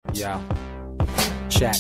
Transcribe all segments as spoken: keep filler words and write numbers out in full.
Yeah. Check.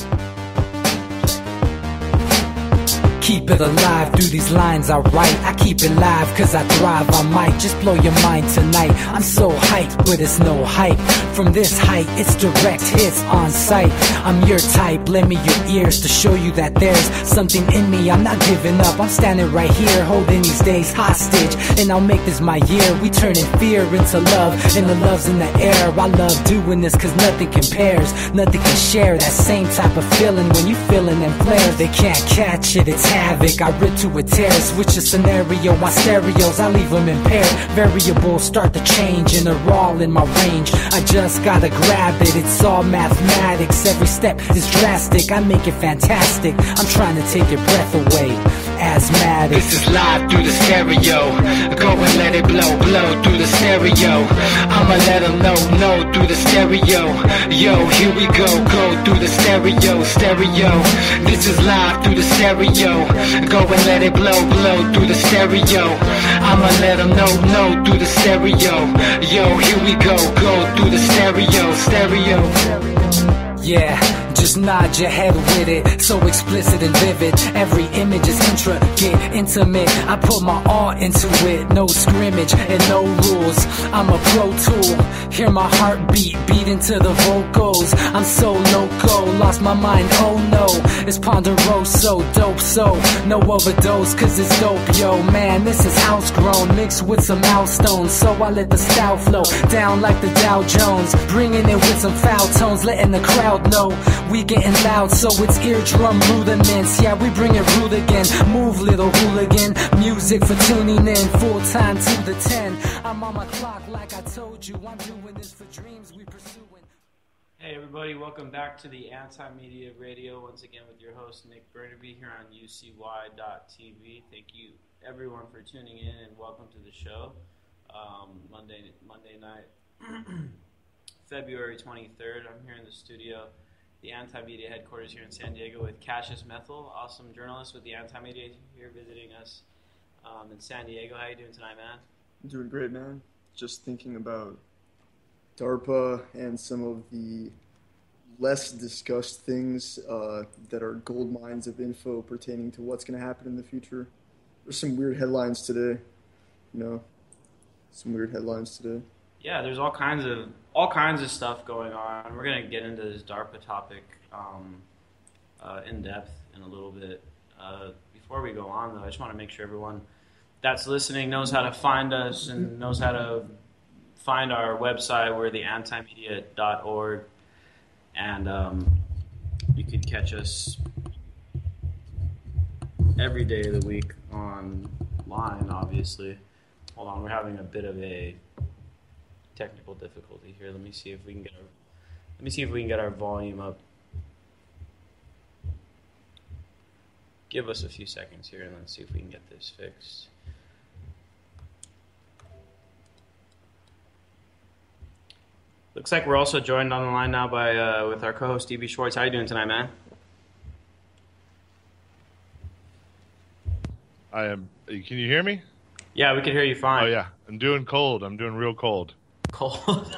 Keep it alive, through these lines I write. I keep it live cause I thrive. I might just blow your mind tonight. I'm so hyped, but it's no hype. From this height, it's direct hits on sight. I'm your type, lend me your ears to show you that there's something in me. I'm not giving up, I'm standing right here, holding these days hostage. And I'll make this my year. We turning fear into love, and the love's in the air. I love doing this cause nothing compares. Nothing can share that same type of feeling when you feeling them flares. They can't catch it, it's havoc. I rip to a tear, switch the scenario. My stereos, I leave them impaired. Variables start to change and they're all in my range. I just gotta grab it, it's all mathematics. Every step is drastic, I make it fantastic. I'm trying to take your breath away. Asthmatic. This is live through the stereo. Go and let it blow, blow through the stereo. I'ma let them know, know through the stereo. Yo, here we go, go through the stereo, stereo. This is live through the stereo. Go and let it blow, blow through the stereo. I'ma let them know, know through the stereo. Yo, here we go, go through the stereo, stereo. Yeah, just nod your head with it, so explicit and vivid. Every image is intricate, intimate. I put my all into it, no scrimmage and no rules. I'm a pro tool, hear my heartbeat beat into the vocals. I'm so loco, lost my mind, oh no. It's ponderoso, dope, so no overdose, cause it's dope, yo. Man, this is house grown, mixed with some milestones. So I let the style flow down like the Dow Jones, bringing it with some foul tones, letting the crowd know we getting loud, so it's eardrum rudiments. Yeah, we bring it rude again. Move, little hooligan. Music for tuning in, full time to the ten. I'm on my clock like I told you. I'm doing this for dreams we pursuing. Hey everybody, welcome back to the Anti-Media Radio. Once again with your host Nick Burnaby here on U C Y dot T V. Thank you everyone for tuning in and welcome to the show. Um, Monday Monday night. February twenty-third. I'm here in the studio, the Anti-Media headquarters here in San Diego with Cassius Methel, awesome journalist with the Anti-Media here visiting us um, in San Diego. How you doing tonight, man? I'm doing great, man. Just thinking about DARPA and some of the less discussed things uh, that are gold mines of info pertaining to what's going to happen in the future. There's some weird headlines today, you know, some weird headlines today. Yeah, there's all kinds of all kinds of stuff going on. We're gonna get into this DARPA topic um, uh, in depth in a little bit. Uh, before we go on, though, I just want to make sure everyone that's listening knows how to find us and knows how to find our website. We're the anti media dot org, and um, you can catch us every day of the week online. Obviously, hold on, we're having a bit of a technical difficulty here. Let me see if we can get our let me see if we can get our volume up. Give us a few seconds here and let's see if we can get this fixed. Looks like we're also joined on the line now by uh, with our co-host D B Schwartz. How you doing tonight, man? I am. Can you hear me? Yeah, we can hear you fine. Oh yeah, I'm doing cold. I'm doing real cold. Cold.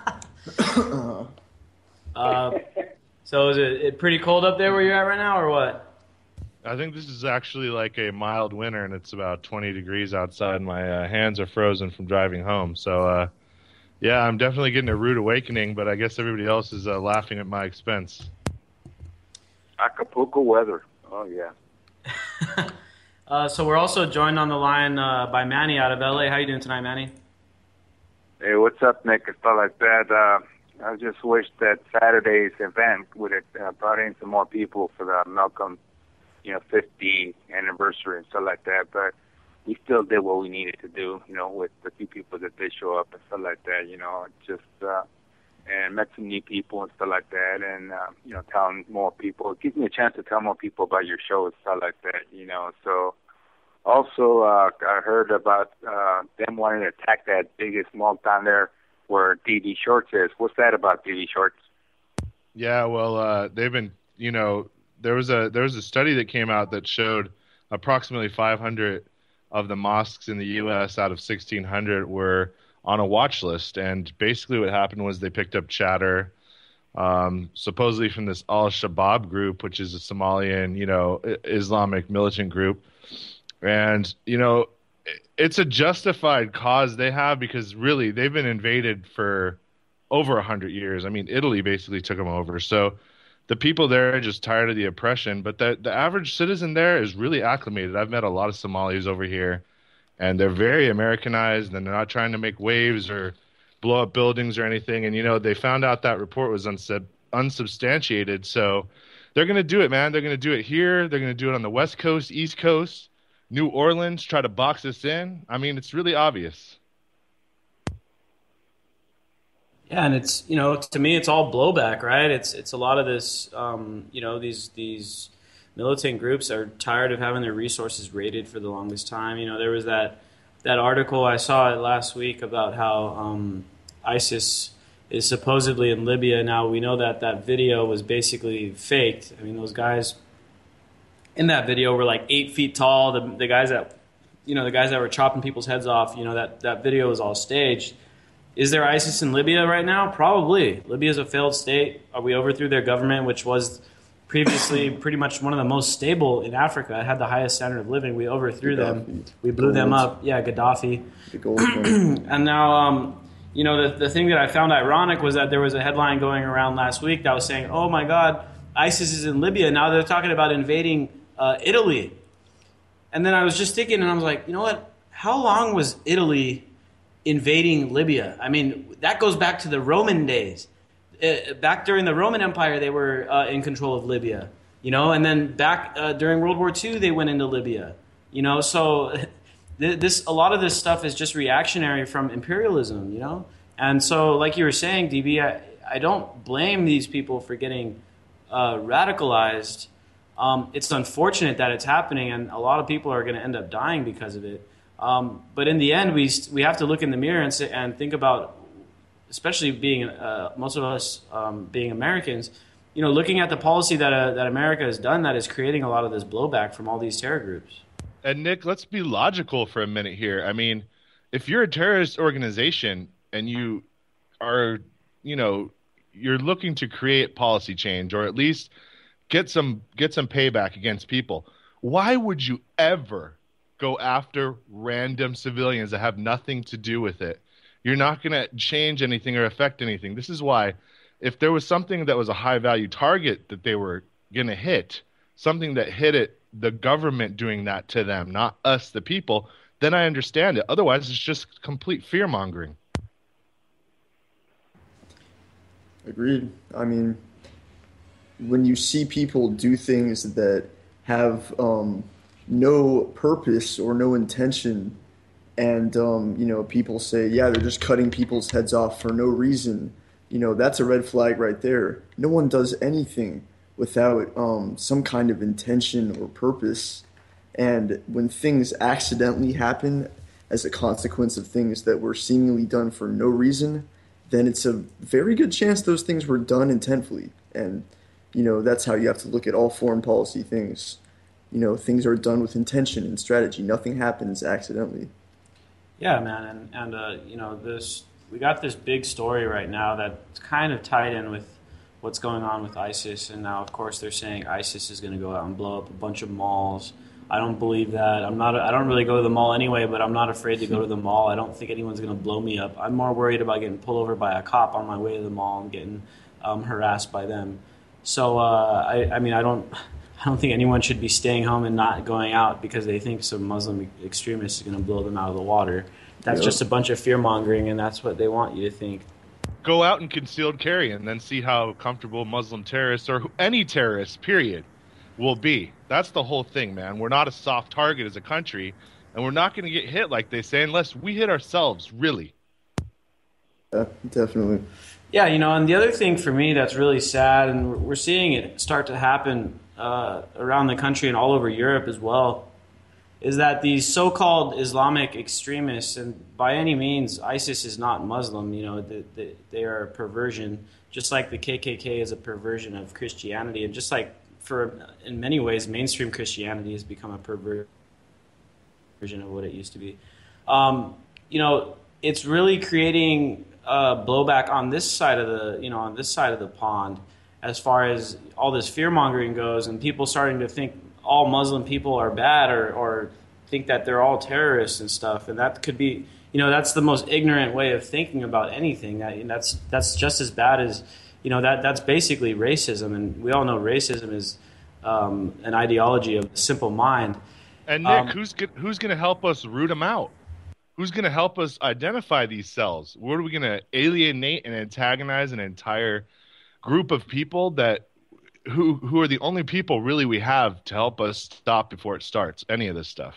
uh, so is it, it pretty cold up there where you're at right now, or what? I think this is actually like a mild winter, and it's about twenty degrees outside. My uh, hands are frozen from driving home. So, uh, yeah, I'm definitely getting a rude awakening, but I guess everybody else is uh, laughing at my expense. Acapulco weather. Oh, yeah. uh, so we're also joined on the line uh, by Manny out of L A. How you doing tonight, Manny? Hey, what's up, Nick? And stuff like that. Uh, I just wish that Saturday's event would have uh, brought in some more people for the Malcolm, you know, fiftieth anniversary and stuff like that. But we still did what we needed to do, you know, with the few people that did show up and stuff like that, you know, just, uh, and met some new people and stuff like that. And, uh, you know, telling more people, it gives me a chance to tell more people about your show and stuff like that, you know, so. Also, uh, I heard about uh, them wanting to attack that biggest mall down there where D D Shorts is. What's that about, D D Shorts? Yeah, well, uh, they've been, you know, there was a there was a study that came out that showed approximately five hundred of the mosques in the U S out of sixteen hundred were on a watch list, and basically what happened was they picked up chatter um, supposedly from this Al-Shabaab group, which is a Somalian, you know, Islamic militant group. And, you know, it's a justified cause they have because really they've been invaded for over a hundred years. I mean, Italy basically took them over. So the people there are just tired of the oppression, but the, the average citizen there is really acclimated. I've met a lot of Somalis over here, and they're very Americanized, and they're not trying to make waves or blow up buildings or anything. And, you know, they found out that report was unsub- unsubstantiated. So they're going to do it, man. They're going to do it here. They're going to do it on the West Coast, East Coast, New Orleans, try to box us in. I mean, it's really obvious. Yeah, and it's, you know, to me, it's all blowback, right? It's it's a lot of this, um, you know, these these militant groups are tired of having their resources raided for the longest time. You know, there was that that article I saw it last week about how um, ISIS is supposedly in Libya. Now, we know that that video was basically faked. I mean, those guys in that video were like eight feet tall. The, the guys that, you know, the guys that were chopping people's heads off, you know, that, that video was all staged. Is there ISIS in Libya right now? Probably. Libya is a failed state. We overthrew their government, which was previously pretty much one of the most stable in Africa. It had the highest standard of living. We overthrew Gaddafi. them. We blew gold. them up. Yeah, Gaddafi. The gold and now, um, you know, the, the thing that I found ironic was that there was a headline going around last week that was saying, oh, my God, ISIS is in Libya. Now they're talking about invading uh, Italy. And then I was just thinking, and I was like, you know what? How long was Italy invading Libya? I mean, that goes back to the Roman days. Uh, back during the Roman Empire, they were uh, in control of Libya, you know, and then back uh, during World War Two, they went into Libya, you know. So this, a lot of this stuff is just reactionary from imperialism, you know. And so, like you were saying, D B, I, I don't blame these people for getting uh, radicalized. Um, it's unfortunate that it's happening, and a lot of people are going to end up dying because of it. Um, but in the end, we we have to look in the mirror and say, and think about, especially being uh, most of us um, being Americans, you know, looking at the policy that uh, that America has done that is creating a lot of this blowback from all these terror groups. And Nick, let's be logical for a minute here. I mean, if you're a terrorist organization and you are, you know, you're looking to create policy change or at least get some get some payback against people, why would you ever go after random civilians that have nothing to do with it? You're not going to change anything or affect anything. This is why if there was something that was a high-value target that they were going to hit, something that hit it, the government doing that to them, not us, the people, then I understand it. Otherwise, it's just complete fear-mongering. Agreed. I mean, when you see people do things that have um, no purpose or no intention, and um, you know, people say, yeah, they're just cutting people's heads off for no reason, you know, that's a red flag right there. No one does anything without um, some kind of intention or purpose. And when things accidentally happen as a consequence of things that were seemingly done for no reason, then it's a very good chance those things were done intentfully. And, you know, that's how you have to look at all foreign policy things. You know, things are done with intention and strategy. Nothing happens accidentally. Yeah, man. And, and uh, you know, this we got this big story right now that's kind of tied in with what's going on with ISIS. And now, of course, they're saying ISIS is going to go out and blow up a bunch of malls. I don't believe that. I'm not. I don't really go to the mall anyway, but I'm not afraid to go to the mall. I don't think anyone's going to blow me up. I'm more worried about getting pulled over by a cop on my way to the mall and getting um, harassed by them. So, uh, I, I mean, I don't. I don't think anyone should be staying home and not going out because they think some Muslim extremist is going to blow them out of the water. That's yep. just a bunch of fear mongering, and that's what they want you to think. Go out and concealed carry, and then see how comfortable Muslim terrorists or any terrorists, period, will be. That's the whole thing, man. We're not a soft target as a country, and we're not going to get hit, like they say, unless we hit ourselves, really. Yeah, definitely. Yeah, you know, and the other thing for me that's really sad, and we're seeing it start to happen uh, around the country and all over Europe as well, is that these so-called Islamic extremists, and by any means, ISIS is not Muslim, you know, they, they, they are a perversion, just like the K K K is a perversion of Christianity, and just like for, in many ways, mainstream Christianity has become a perversion of what it used to be. Um, you know, it's really creating uh, blowback on this side of the you know on this side of the pond, as far as all this fear mongering goes, and people starting to think all Muslim people are bad, or or think that they're all terrorists and stuff, and that could be, you know, that's the most ignorant way of thinking about anything. That and that's that's just as bad as, you know, that that's basically racism, and we all know racism is um, an ideology of the simple mind. And Nick, Um, who's go- who's going to help us root them out? Who's going to help us identify these cells? What are we going to alienate and antagonize an entire group of people that who who are the only people really we have to help us stop before it starts? Any of this stuff.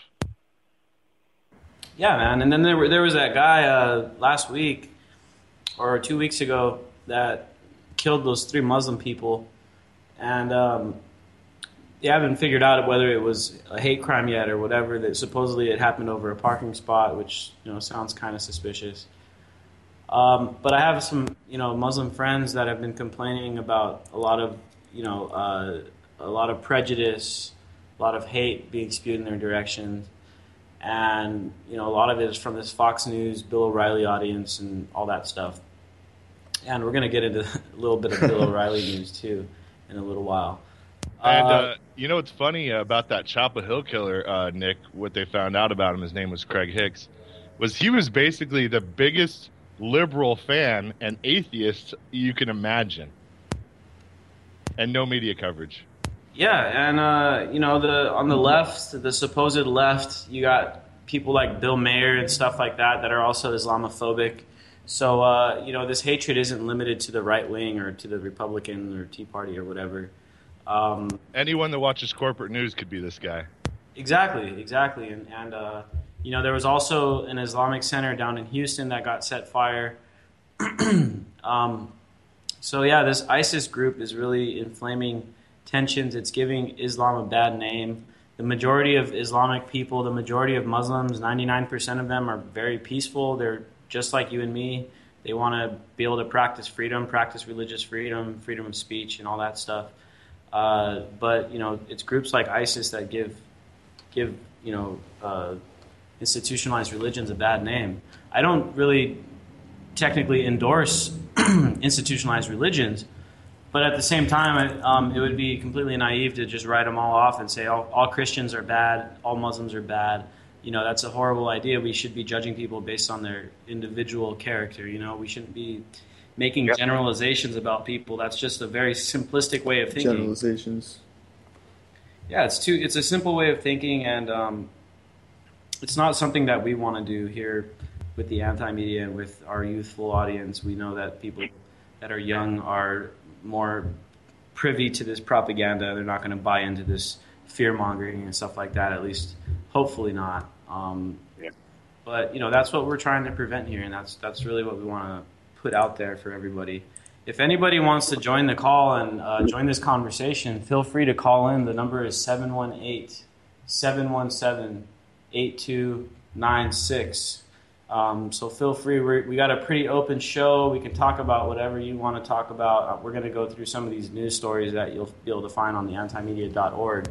Yeah, man. And then there, were, there was that guy uh, last week or two weeks ago that killed those three Muslim people. And um, they haven't figured out whether it was a hate crime yet or whatever. That supposedly it happened over a parking spot, which, you know, sounds kind of suspicious. Um, but I have some, you know, Muslim friends that have been complaining about a lot of, you know, uh, a lot of prejudice, a lot of hate being spewed in their direction. And, you know, a lot of it is from this Fox News, Bill O'Reilly audience and all that stuff. And we're going to get into a little bit of Bill O'Reilly news, too, in a little while. And Uh, uh, you know what's funny about that Chapel Hill killer, uh, Nick, what they found out about him, his name was Craig Hicks, was he was basically the biggest liberal fan and atheist you can imagine. And no media coverage. Yeah, and uh, you know, the on the left, the supposed left, you got people like Bill Mayer and stuff like that that are also Islamophobic. So uh, you know, this hatred isn't limited to the right wing or to the Republican or Tea Party or whatever. Um, Anyone that watches corporate news could be this guy. exactly, exactly, and and uh, you know, there was also an Islamic center down in Houston that got set fire. um, so yeah, this ISIS group is really inflaming tensions. It's giving Islam a bad name. The majority of Islamic people, the majority of Muslims, ninety-nine percent of them are very peaceful. They're just like you and me. They want to be able to practice freedom, practice religious freedom, freedom of speech, and all that stuff. Uh, but, you know, it's groups like ISIS that give, give you know, uh, institutionalized religions a bad name. I don't really technically endorse institutionalized religions, but at the same time, um, it would be completely naive to just write them all off and say all, all Christians are bad, all Muslims are bad. You know, that's a horrible idea. We should be judging people based on their individual character. You know, we shouldn't be making Yep. generalizations about people. That's just a very simplistic way of thinking. Generalizations. Yeah, it's too. It's a simple way of thinking, and um, it's not something that we want to do here with the anti-media and with our youthful audience. We know that people that are young are more privy to this propaganda. They're not going to buy into this fear-mongering and stuff like that, at least hopefully not. Um, Yeah. But, you know, that's what we're trying to prevent here, and that's that's really what we want to put out there for everybody. If anybody wants to join the call and uh, join this conversation, feel free to call in. The number is seven one eight, seven one seven, eight two nine six. Um, so feel free. We're, we got a pretty open show. We can talk about whatever you want to talk about. Uh, we're going to go through some of these news stories that you'll be able to find on the anti media dot org.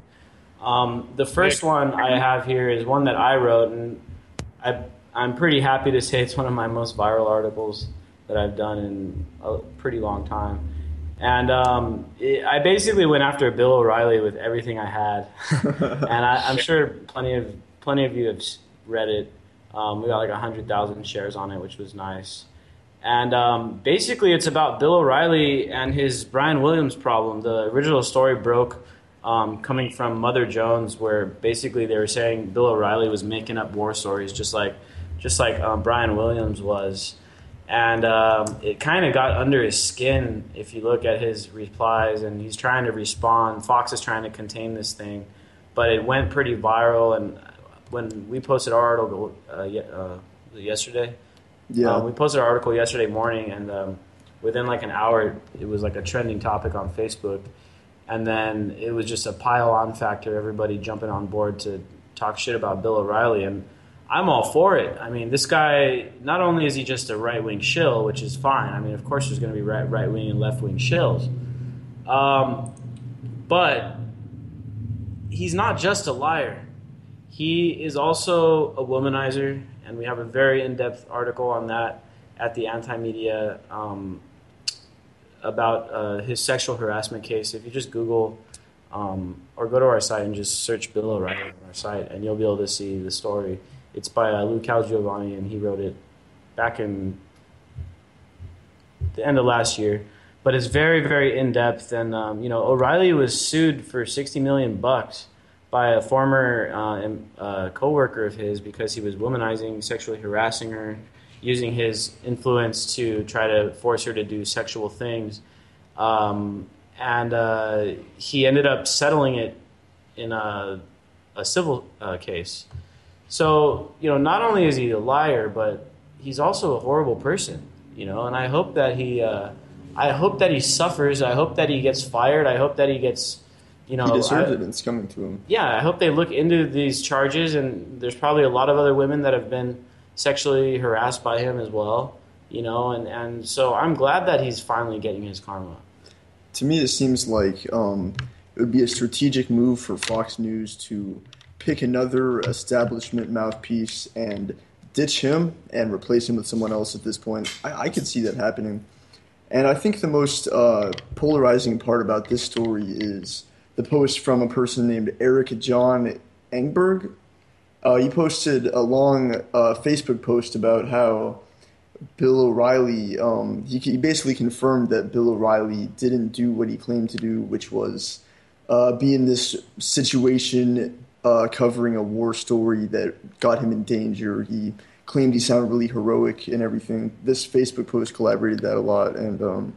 Um, the first Nick. one I have here is one that I wrote, and I, I'm pretty happy to say it's one of my most viral articles that I've done in a pretty long time. And um, it, I basically went after Bill O'Reilly with everything I had, and I, I'm sure plenty of plenty of you have read it. Um, we got like one hundred thousand shares on it, which was nice. And um, basically, it's about Bill O'Reilly and his Brian Williams problem. The original story broke um, coming from Mother Jones, where basically they were saying Bill O'Reilly was making up war stories, just like just like um, Brian Williams was. And um, it kind of got under his skin if you look at his replies, and he's trying to respond. Fox is trying to contain this thing, but it went pretty viral. And when we posted our article uh, ye- uh, yesterday, Yeah. uh, we posted our article yesterday morning, and um, within like an hour, it was like a trending topic on Facebook. And then it was just a pile-on factor, everybody jumping on board to talk shit about Bill O'Reilly. And I'm all for it. I mean, this guy, not only is he just a right-wing shill, which is fine. I mean, of course there's going to be right, right-wing and left-wing shills. Um, but he's not just a liar. He is also a womanizer, and we have a very in-depth article on that. at the Anti-Media um, about uh, his sexual harassment case. If you just Google um, or go to our site and just search Bill O'Reilly on our site, and you'll be able to see the story. It's by uh, Lou Calgiovanni, and he wrote it back in the end of last year. But it's very, very in-depth. And, um, you know, O'Reilly was sued for sixty million bucks by a former uh, uh, co-worker of his because he was womanizing, sexually harassing her, using his influence to try to force her to do sexual things. Um, and uh, he ended up settling it in a, a civil uh, case. So, you know, not only is he a liar, but he's also a horrible person, you know, and I hope that he, uh, I hope that he suffers. I hope that he gets fired. I hope that he gets, you know. He deserves I, it, and it's coming to him. Yeah, I hope they look into these charges, and there's probably a lot of other women that have been sexually harassed by him as well, you know, and, and so I'm glad that he's finally getting his karma. To me, it seems like um, it would be a strategic move for Fox News to pick another establishment mouthpiece and ditch him and replace him with someone else at this point. I, I could see that happening. And I think the most uh, polarizing part about this story is the post from a person named Eric John Engberg. Uh, he posted a long uh, Facebook post about how Bill O'Reilly, um, he, he basically confirmed that Bill O'Reilly didn't do what he claimed to do, which was uh, be in this situation uh, covering a war story that got him in danger. He claimed he sounded really heroic and everything. This Facebook post collaborated that a lot, and um,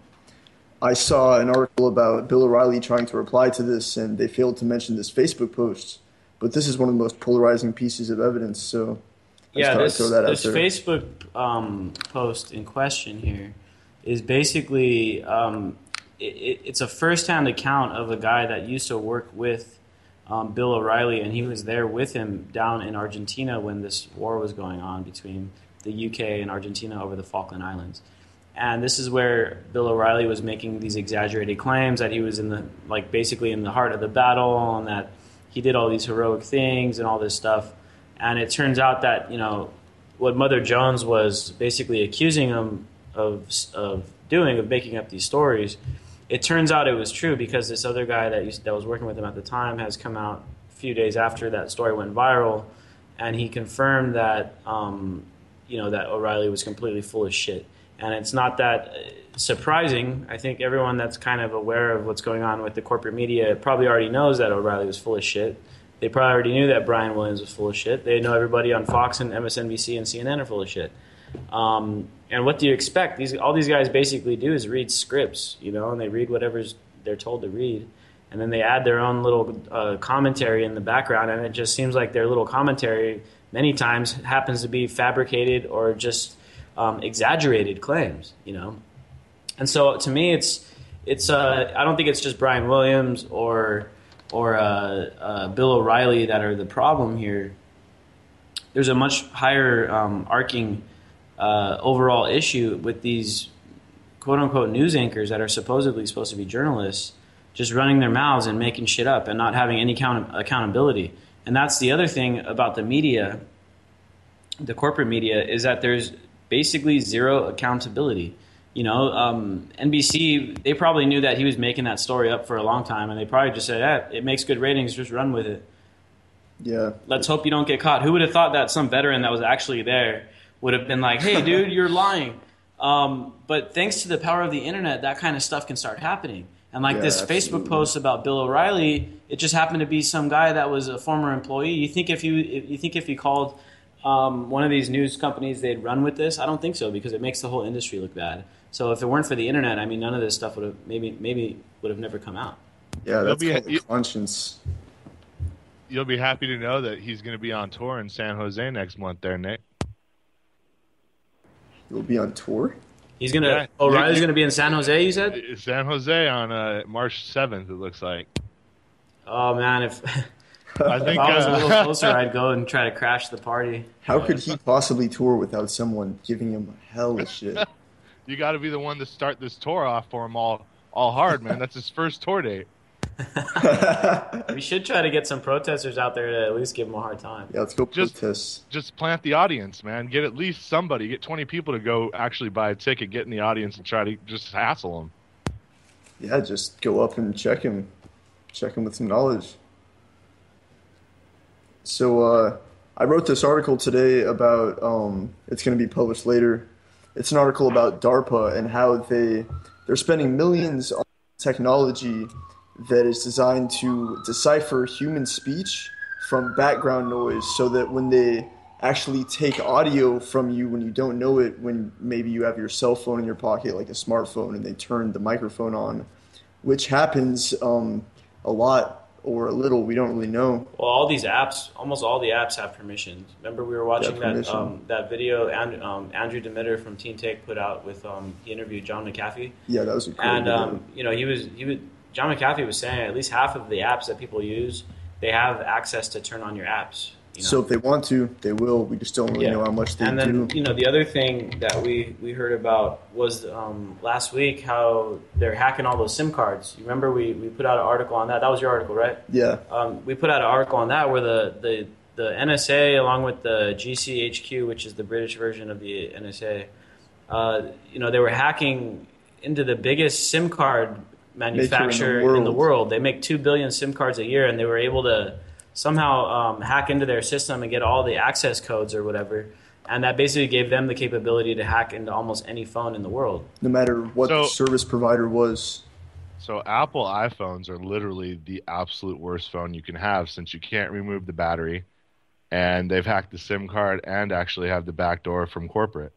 I saw an article about Bill O'Reilly trying to reply to this, and they failed to mention this Facebook post. But this is one of the most polarizing pieces of evidence, so I yeah, this, throw that this out there. Facebook um, post in question here is basically um, it, it's a first-hand account of a guy that used to work with um, Bill O'Reilly, and he was there with him down in Argentina when this war was going on between the U K and Argentina over the Falkland Islands. And this is where Bill O'Reilly was making these exaggerated claims that he was in the like basically in the heart of the battle, and that he did all these heroic things and all this stuff. And it turns out that, you know, what Mother Jones was basically accusing him of of doing, of making up these stories, it turns out it was true, because this other guy that used, that was working with him at the time has come out a few days after that story went viral, and he confirmed that, um, you know, that O'Reilly was completely full of shit. And it's not that surprising. I think everyone that's kind of aware of what's going on with the corporate media probably already knows that O'Reilly was full of shit. They probably already knew that Brian Williams was full of shit. They know everybody on Fox and M S N B C and C N N are full of shit. Um, and what do you expect? These all these guys basically do is read scripts, you know, and they read whatever's they're told to read, and then they add their own little uh, commentary in the background, and it just seems like their little commentary many times happens to be fabricated or just um, exaggerated claims, you know. And so to me, it's it's uh, I don't think it's just Brian Williams or or uh, uh, Bill O'Reilly that are the problem here. There's a much higher um, arcing uh, overall issue with these quote-unquote news anchors that are supposedly supposed to be journalists just running their mouths and making shit up and not having any count- accountability. And that's the other thing about the media, the corporate media, is that there's basically zero accountability. You know, um, N B C, they probably knew that he was making that story up for a long time, and they probably just said, eh, it makes good ratings, just run with it. Yeah. Let's hope you don't get caught. Who would have thought that some veteran that was actually there would have been like, hey, dude, you're lying. Um, but thanks to the power of the internet, that kind of stuff can start happening. And like Yeah, this absolutely. Facebook post about Bill O'Reilly, it just happened to be some guy that was a former employee. You think if you if you think if he called um, one of these news companies, they'd run with this? I don't think so, because it makes the whole industry look bad. So if it weren't for the internet, I mean, none of this stuff would have maybe maybe would have never come out. Yeah, that's You'll be- called you- conscience. You'll be happy to know that he's going to be on tour in San Jose next month there, Nick. You'll be on tour? He's gonna Yeah. O'Reilly's gonna be in San Jose, you said? San Jose on uh, March seventh, it looks like. Oh man, if, I if think I was a uh, little closer, I'd go and try to crash the party. How could he possibly tour without someone giving him hell of shit? you got to be the one to start this tour off for him all, all hard, man. That's his first tour date. We should try to get some protesters out there to at least give them a hard time. Yeah, let's go Just- protest. Just plant the audience, man. Get at least somebody. Get twenty people to go actually buy a ticket, get in the audience, and try to just hassle them. Yeah, just go up and check him. Check him with some knowledge. So uh, I wrote this article today about, um, it's going to be published later. It's an article about DARPA and how they, they're spending millions on technology that is designed to decipher human speech from background noise so that when they actually take audio from you when you don't know it, when maybe you have your cell phone in your pocket like a smartphone and they turn the microphone on, which happens um, a lot or a little, we don't really know. Well, all these apps, almost all the apps have permissions. Remember, we were watching Yeah, that permission. um, that video and um, Andrew Demeter from Teen Tech put out with um, he interviewed John McAfee, Yeah, that was a great and video. um, you know he was he was John McAfee was saying at least half of the apps that people use, they have access to turn on your apps. You know? So if they want to, they will. We just don't really Yeah. know how much they and then do. you know the other thing that we, we heard about was um, last week how they're hacking all those SIM cards. You remember we, we put out an article on that. That was your article, right? Yeah, Um, we put out an article on that where the, the, the N S A along with the G C H Q, which is the British version of the N S A, uh, you know they were hacking into the biggest SIM card manufacturer in the, in the world. They make two billion SIM cards a year, and they were able to somehow um, hack into their system and get all the access codes or whatever. And that basically gave them the capability to hack into almost any phone in the world. no matter what So- the service provider was. So Apple iPhones are literally the absolute worst phone you can have since you can't remove the battery, and they've hacked the SIM card and actually have the backdoor from corporate.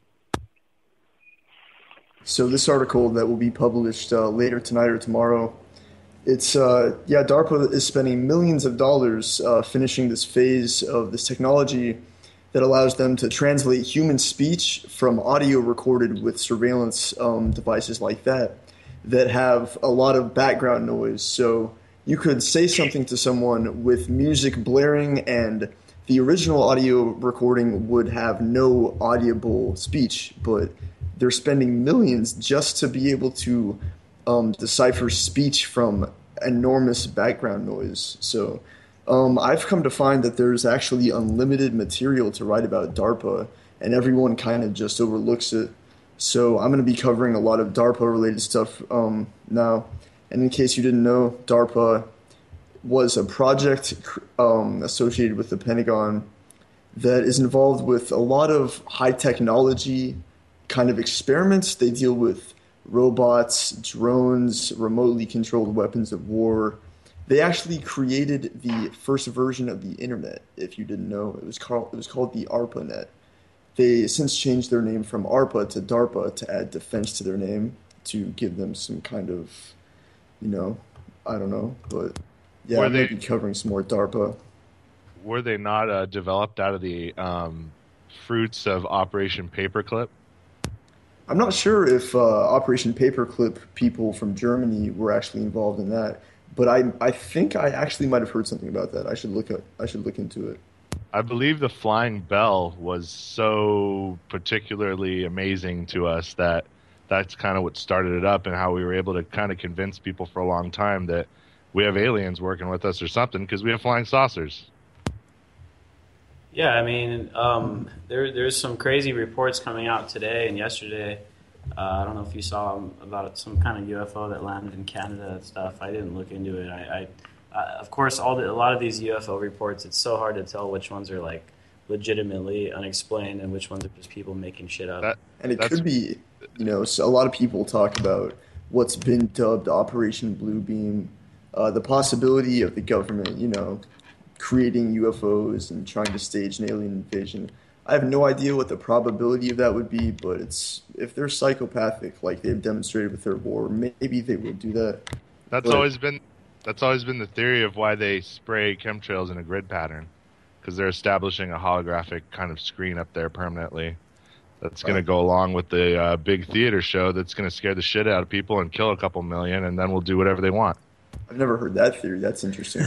So this article that will be published uh, later tonight or tomorrow, it's uh, yeah, DARPA is spending millions of dollars uh, finishing this phase of this technology that allows them to translate human speech from audio recorded with surveillance um, devices like that that have a lot of background noise. So you could say something to someone with music blaring and the original audio recording would have no audible speech, but they're spending millions just to be able to um, decipher speech from enormous background noise. So um, I've come to find that there's actually unlimited material to write about DARPA, and everyone kind of just overlooks it. So I'm going to be covering a lot of DARPA-related stuff um, now. And in case you didn't know, DARPA was a project um, associated with the Pentagon that is involved with a lot of high technology kind of experiments. They deal with robots, drones, remotely controlled weapons of war. They actually created the first version of the internet, if you didn't know. It was called, it was called the ARPANET. They since changed their name from ARPA to DARPA to add defense to their name to give them some kind of, you know, I don't know. But yeah, Were I'm going to they- be covering some more DARPA. Were they not uh, developed out of the um, fruits of Operation Paperclip? I'm not sure if uh, Operation Paperclip people from Germany were actually involved in that, but I I think I actually might have heard something about that. I should look at, I should look into it. I believe the Flying Bell was so particularly amazing to us that that's kind of what started it up, and how we were able to kind of convince people for a long time that we have aliens working with us or something because we have flying saucers. Yeah, I mean, um, there there's some crazy reports coming out today and yesterday. Uh, I don't know if you saw 'em about some kind of U F O that landed in Canada and stuff. I didn't look into it. I, I uh, of course, all the, a lot of these U F O reports, it's so hard to tell which ones are like legitimately unexplained and which ones are just people making shit up. That- And it That's- could be, you know, so a lot of people talk about what's been dubbed Operation Bluebeam, uh, the possibility of the government, you know, creating U F Os and trying to stage an alien invasion. I have no idea what the probability of that would be, but it's if they're psychopathic, like they've demonstrated with their war, maybe they would do that. That's But- always been that's always been the theory of why they spray chemtrails in a grid pattern, because they're establishing a holographic kind of screen up there permanently. That's going to go along with the uh, big theater show that's going to scare the shit out of people and kill a couple million, and then we'll do whatever they want. I've never heard that theory. That's interesting.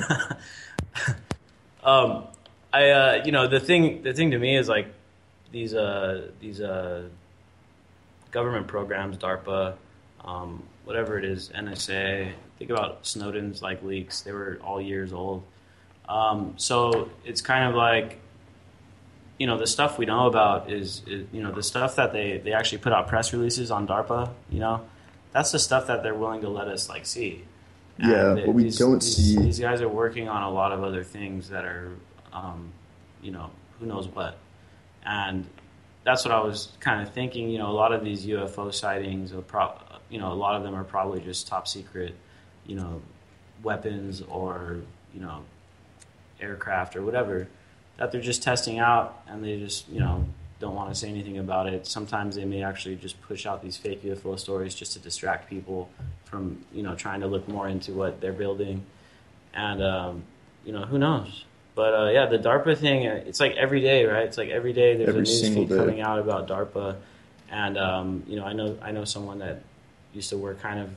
Um, I uh, you know the thing the thing to me is like these uh these uh government programs, DARPA, um, whatever it is, N S A. Think about Snowden's like leaks; they were all years old. Um, so it's kind of like, you know, the stuff we know about is, is, you know, the stuff that they, they actually put out press releases on DARPA, you know, that's the stuff that they're willing to let us, like, see. And yeah, they, but we these, don't these, see... These guys are working on a lot of other things that are, um, you know, who knows what. And that's what I was kind of thinking, you know, a lot of these U F O sightings, are pro- you know, a lot of them are probably just top secret, you know, weapons or, you know, aircraft or whatever that they're just testing out, and they just, you know, don't want to say anything about it. Sometimes they may actually just push out these fake U F O stories just to distract people from, you know, trying to look more into what they're building. And, um, you know, who knows? But, uh, yeah, the DARPA thing, it's like every day, right? It's like every day there's every a news feed day. coming out about DARPA. And, um, you know, I know I know someone that used to work kind of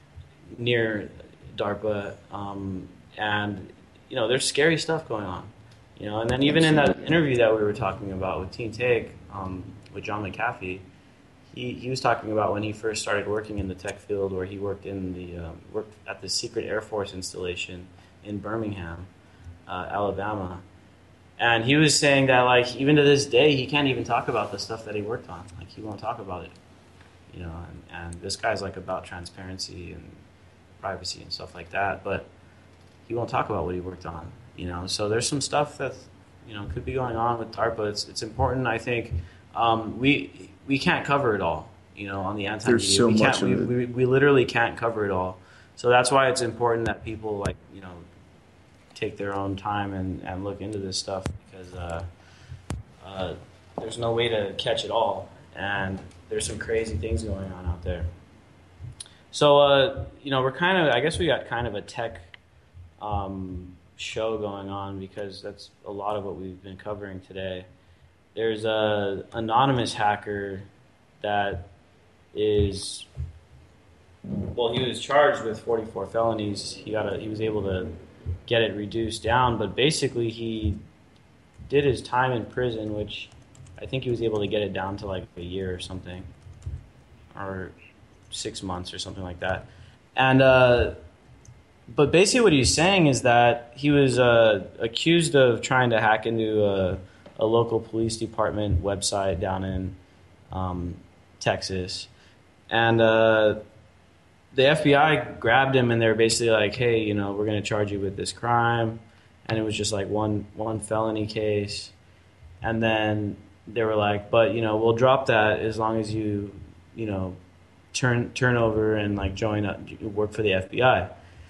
near DARPA, um, and, you know, there's scary stuff going on. You know, and then even in that interview that we were talking about with Teen Take, um, with John McAfee, he, he was talking about when he first started working in the tech field, where he worked in the um, worked at the secret Air Force installation in Birmingham, uh, Alabama, and he was saying that, like, even to this day he can't even talk about the stuff that he worked on. Like, he won't talk about it. You know, and, and this guy's like about transparency and privacy and stuff like that, but he won't talk about what he worked on. You know, so there's some stuff that, you know, could be going on with DARPA. It's it's important, I think. Um, we we can't cover it all, you know, on the anti-media. There's so we much can't, of we, it. we, we literally can't cover it all. So that's why it's important that people, like, you know, take their own time and, and look into this stuff, because uh, uh, there's no way to catch it all. And there's some crazy things going on out there. So, uh, you know, we're kind of, I guess we got kind of a tech um, show going on, because that's a lot of what we've been covering today. There's a anonymous hacker that is, well, he was charged with forty-four felonies. He got a, he was able to get it reduced down, but basically he did his time in prison, which I think he was able to get it down to like a year or something, or six months or something like that. And uh, but basically what he's saying is that he was uh, accused of trying to hack into a, a local police department website down in um, Texas. And uh, the F B I grabbed him, and they were basically like, hey, you know, we're going to charge you with this crime. And it was just like one one felony case. And then they were like, but, you know, we'll drop that as long as you, you know, turn turn over and, like, join up, work for the F B I.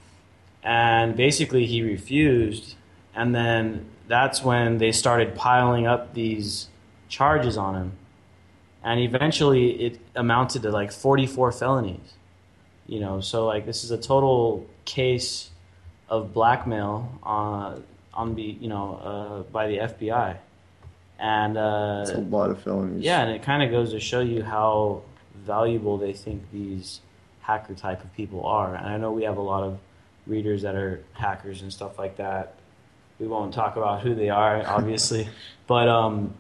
And basically he refused, and then that's when they started piling up these charges on him. And eventually it amounted to like forty-four felonies. You know, so like this is a total case of blackmail on on the, you know, uh, by the F B I. And uh, it's a lot of felonies. Yeah, and it kind of goes to show you how valuable they think these hacker type of people are. And I know we have a lot of readers that are hackers and stuff like that. We won't talk about who they are, obviously, but um,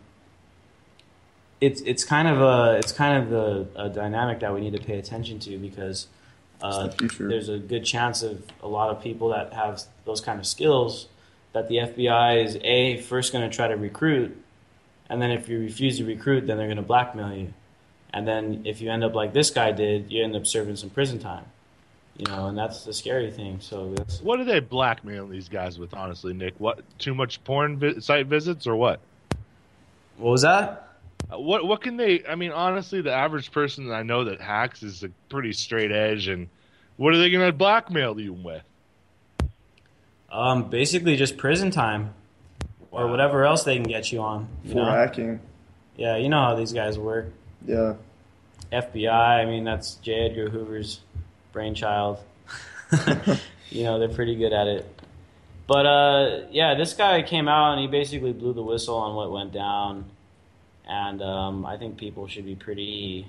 it's it's kind of a it's kind of a, a dynamic that we need to pay attention to, because uh, the there's a good chance of a lot of people that have those kind of skills that the F B I is a first going to try to recruit, and then if you refuse to recruit, then they're going to blackmail you, and then if you end up like this guy did, you end up serving some prison time. You know, and that's the scary thing. So that's, what do they blackmail these guys with, honestly, Nick? What, too much porn vi- site visits or what? What was that? Uh, what what can they? I mean, honestly, the average person that I know that hacks is a pretty straight edge, and what are they going to blackmail you with? Um, basically just prison time, or Wow. whatever else they can get you on. You For know? hacking. Yeah, you know how these guys work. Yeah. F B I, I mean, that's J. Edgar Hoover's brainchild. You know, they're pretty good at it. But, uh, yeah, this guy came out and he basically blew the whistle on what went down. And um, I think people should be pretty,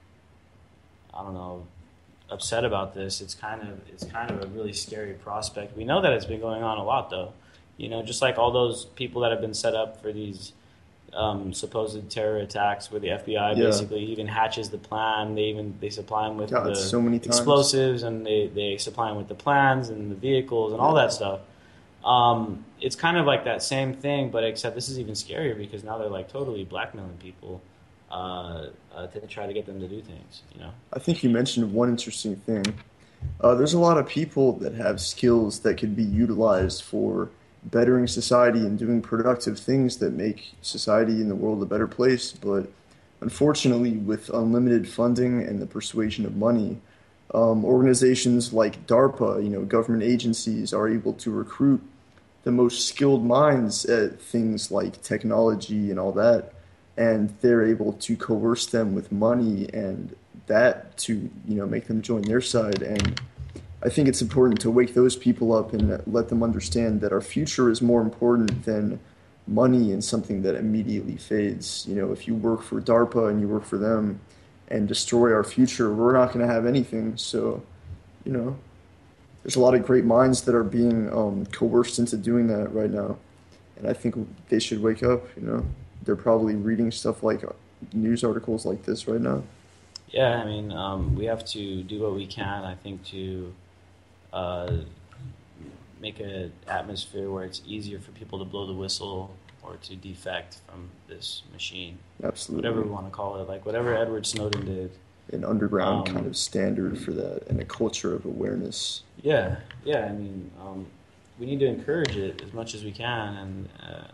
I don't know, upset about this. It's kind of it's kind of a really scary prospect. We know that it's been going on a lot, though. You know, just like all those people that have been set up for these um, supposed terror attacks where the F B I Yeah. basically even hatches the plan. They even they supply them with God, the so many times. explosives, and they, they supply them with the plans and the vehicles and all Yeah. that stuff. Um, it's kind of like that same thing, but except this is even scarier because now they're like totally blackmailing people uh, uh, to try to get them to do things. You know. I think you mentioned one interesting thing. Uh, there's a lot of people that have skills that could be utilized for bettering society and doing productive things that make society and the world a better place. But unfortunately, with unlimited funding and the persuasion of money, um, organizations like DARPA, you know, government agencies, are able to recruit the most skilled minds at things like technology and all that, and they're able to coerce them with money and that to, you know, make them join their side. And I think it's important to wake those people up and let them understand that our future is more important than money and something that immediately fades. You know, if you work for DARPA and you work for them and destroy our future, we're not going to have anything. So, you know, there's a lot of great minds that are being um, coerced into doing that right now. And I think they should wake up, you know. They're probably reading stuff like news articles like this right now. Yeah, I mean, um, we have to do what we can, I think, to uh, make an atmosphere where it's easier for people to blow the whistle or to defect from this machine. Absolutely. Whatever we want to call it, like whatever Edward Snowden did. An underground Um, kind of standard for that and a culture of awareness. Yeah, yeah, I mean, um, we need to encourage it as much as we can, and uh,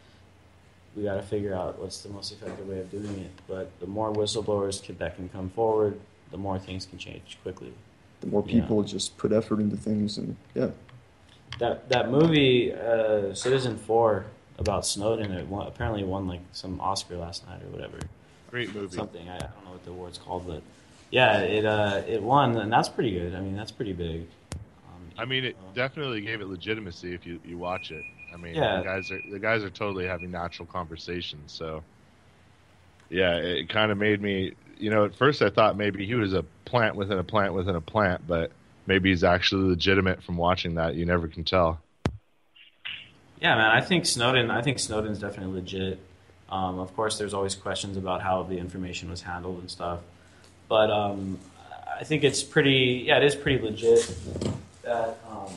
we got to figure out what's the most effective way of doing it. But the more whistleblowers can, that can come forward, the more things can change quickly. The more Yeah. people just put effort into things, and yeah. That that movie, uh, Citizen Four, about Snowden, it won, apparently won like some Oscar last night or whatever. Great movie. Something I, I don't know what the award's called, but yeah, it uh, it won, and that's pretty good. I mean, that's pretty big. Um, I mean, it uh, definitely gave it legitimacy if you, you watch it. I mean, Yeah. the guys are the guys are totally having natural conversations. So, yeah, it kind of made me. You know, at first I thought maybe he was a plant within a plant within a plant, but maybe he's actually legitimate from watching that. You never can tell. Yeah, man, I think Snowden. I think Snowden's definitely legit. Um, of course, there's always questions about how the information was handled and stuff, but um, I think it's pretty. Yeah, it is pretty legit. That um,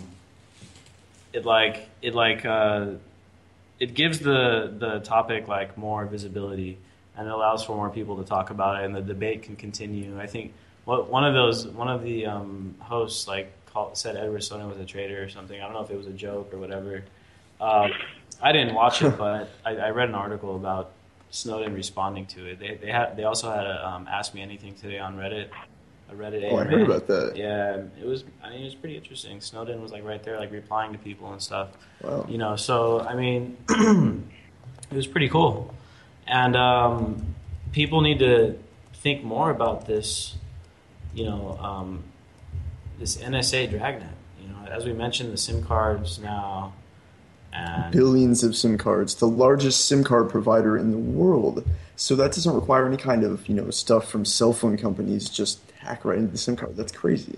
it like it like uh, it gives the the topic like more visibility, and it allows for more people to talk about it, and the debate can continue. I think what one of those one of the um, hosts like called, said Edward Snowden was a traitor or something. I don't know if it was a joke or whatever. Um, I didn't watch it, but I, I read an article about Snowden responding to it. They they had they also had a um, Ask Me Anything today on Reddit. A Reddit Oh, I A M A. heard about that. Yeah, it was. I mean, it was pretty interesting. Snowden was like right there, like replying to people and stuff. Wow. You know, so I mean, it was pretty cool, and um, people need to think more about this. You know, um, this N S A dragnet. You know, as we mentioned, the SIM cards now. And Billions of SIM cards, the largest SIM card provider in the world. So that doesn't require any kind of, you know, stuff from cell phone companies. Just hack right into the SIM card. That's crazy.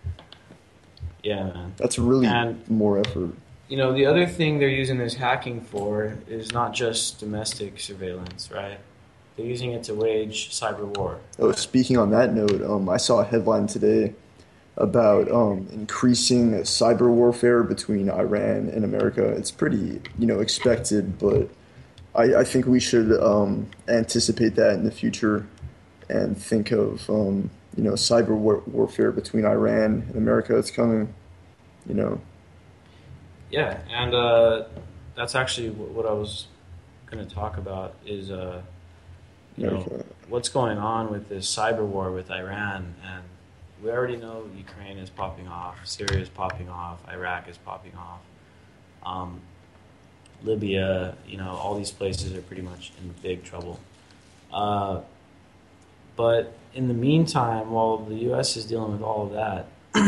yeah, man. That's really And- more effort. You know, the other thing they're using this hacking for is not just domestic surveillance, right? They're using it to wage cyber war. Oh, speaking on that note, um, I saw a headline today about um, increasing cyber warfare between Iran and America. It's pretty, you know, expected, but I, I think we should um, anticipate that in the future and think of, um, you know, cyber war- warfare between Iran and America. It's coming, you know. Yeah, and uh, that's actually what, what I was going to talk about is, uh, you know, America. what's going on with this cyber war with Iran. And we already know Ukraine is popping off, Syria is popping off, Iraq is popping off. Um, Libya, you know, all these places are pretty much in big trouble. Uh, but in the meantime, while the U S is dealing with all of that,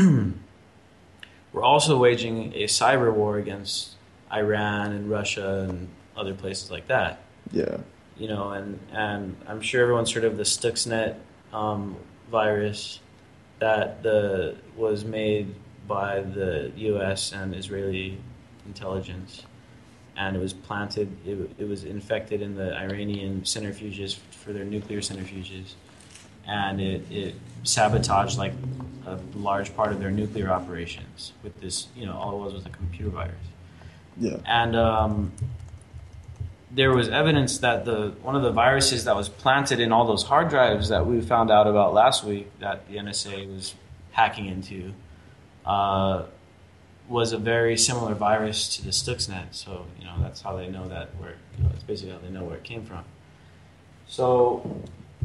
we're also waging a cyber war against Iran and Russia and other places like that. Yeah. You know, and, and I'm sure everyone's heard of the Stuxnet um, virus that the was made by the U S and Israeli intelligence. and it was planted. It, it was infected in the Iranian centrifuges for their nuclear centrifuges, and it, it sabotaged like a large part of their nuclear operations with this. You know, all it was was a computer virus. Yeah. And um, there was evidence that the one of the viruses that was planted in all those hard drives that we found out about last week that the N S A was hacking into uh, was a very similar virus to the Stuxnet. So, you know, that's how they know that where, you know, it's basically how they know where it came from. So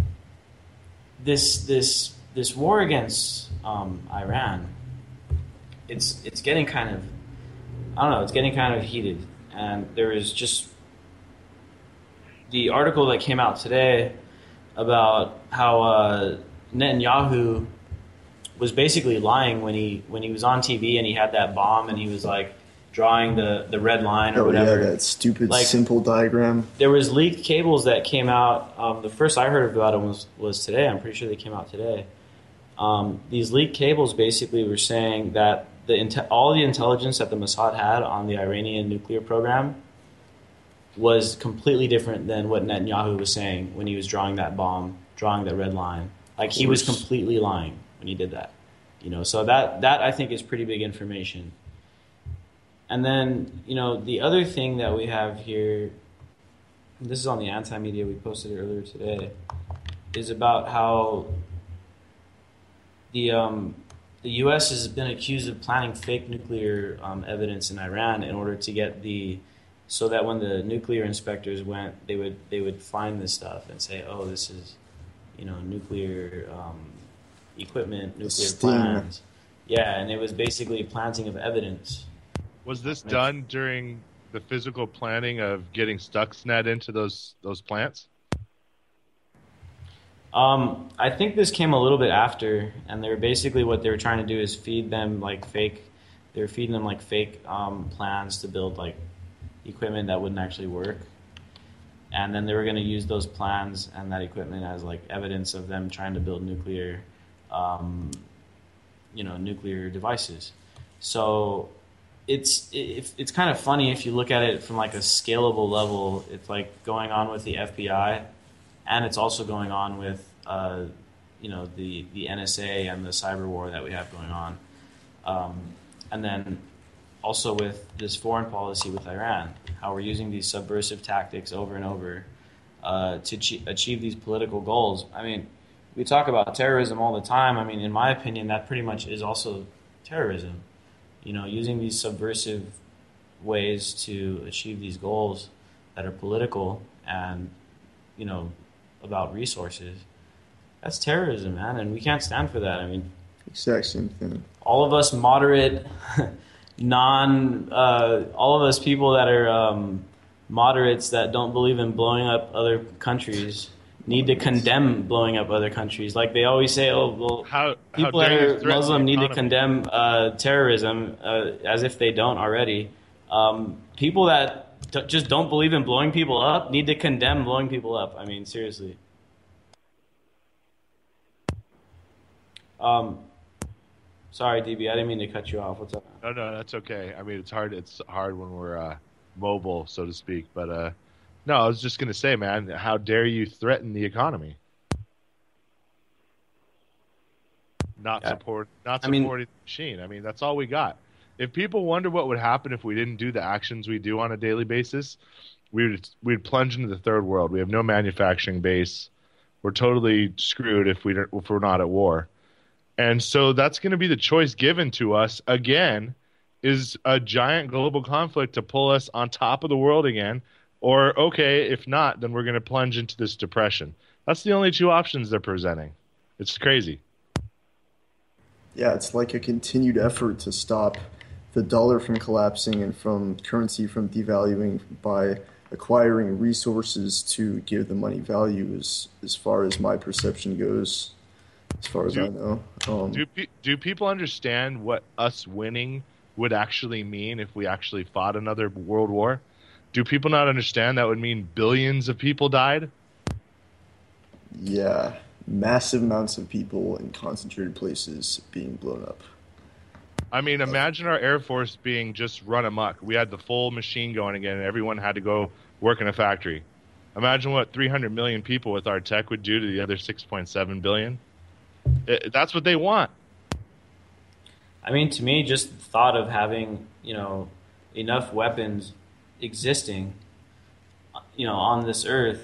this this this war against um, Iran, it's it's getting kind of, I don't know, it's getting kind of heated. And there is just the article that came out today about how uh, Netanyahu was basically lying when he when he was on T V and he had that bomb and he was like drawing the, the red line or oh, whatever. Yeah, that stupid like, simple diagram. There was leaked cables that came out. Um, the first I heard about them was, was today. I'm pretty sure they came out today. Um, these leaked cables basically were saying that the inte- all the intelligence that the Mossad had on the Iranian nuclear program was completely different than what Netanyahu was saying when he was drawing that bomb, drawing that red line. Like, he was completely lying when he did that. You know, so that, that I think is pretty big information. And then, you know, the other thing that we have here, this is on the Anti-Media, we posted it earlier today, is about how the um, the U S has been accused of planning fake nuclear um, evidence in Iran in order to get the, so that when the nuclear inspectors went, they would they would find this stuff and say, oh, this is, you know, nuclear um, equipment, nuclear Sting. plans. Yeah, and it was basically planting of evidence. Was this done during the physical planning of getting Stuxnet into those those plants? Um, I think this came a little bit after, and they were basically what they were trying to do is feed them like fake. They were feeding them like fake um, plans to build like equipment that wouldn't actually work, and then they were going to use those plans and that equipment as like evidence of them trying to build nuclear, um, you know, nuclear devices. So it's it, it's kind of funny if you look at it from like a scalable level. It's like going on with the F B I. And it's also going on with, uh, you know, the, the N S A and the cyber war that we have going on. Um, and then also with this foreign policy with Iran, how we're using these subversive tactics over and over uh, to ch- achieve these political goals. I mean, we talk about terrorism all the time. I mean, in my opinion, that pretty much is also terrorism. You know, using these subversive ways to achieve these goals that are political and, you know, about resources. That's terrorism, man, and we can't stand for that. I mean, exact same thing. All of us moderate, non, uh, all of us people that are um, moderates that don't believe in blowing up other countries need to condemn blowing up other countries. Like they always say, oh, well, how, people how that are threaten Muslim the need to economy? condemn uh, terrorism, uh, as if they don't already. Um, people that d- just don't believe in blowing people up need to condemn blowing people up. I mean, seriously. Um, sorry, D B, I didn't mean to cut you off. What's up? No, no, that's okay. I mean, it's hard. It's hard when we're uh, mobile, so to speak. But uh, no, I was just gonna say, man, how dare you threaten the economy? Not Yeah. support, not I mean- supporting the machine. I mean, that's all we got. If people wonder what would happen if we didn't do the actions we do on a daily basis, we would we'd plunge into the third world. We have no manufacturing base. We're totally screwed if we don't, if we're not at war. And so that's going to be the choice given to us again, is a giant global conflict to pull us on top of the world again, or okay, if not, then we're going to plunge into this depression. That's the only two options they're presenting. It's crazy. Yeah, it's like a continued effort to stop the dollar from collapsing and from currency from devaluing by acquiring resources to give the money value as, as far as my perception goes, as far as Do- I know. Um, Do pe- do people understand what us winning would actually mean if we actually fought another world war? Do people not understand that would mean billions of people died? yeah, massive amounts of people in concentrated places being blown up. I mean, imagine our Air Force being just run amok. We had the full machine going again, and everyone had to go work in a factory. Imagine what three hundred million people with our tech would do to the other six point seven billion. It, that's what they want. I mean, to me, just the thought of having, you know, enough weapons existing, you know, on this earth,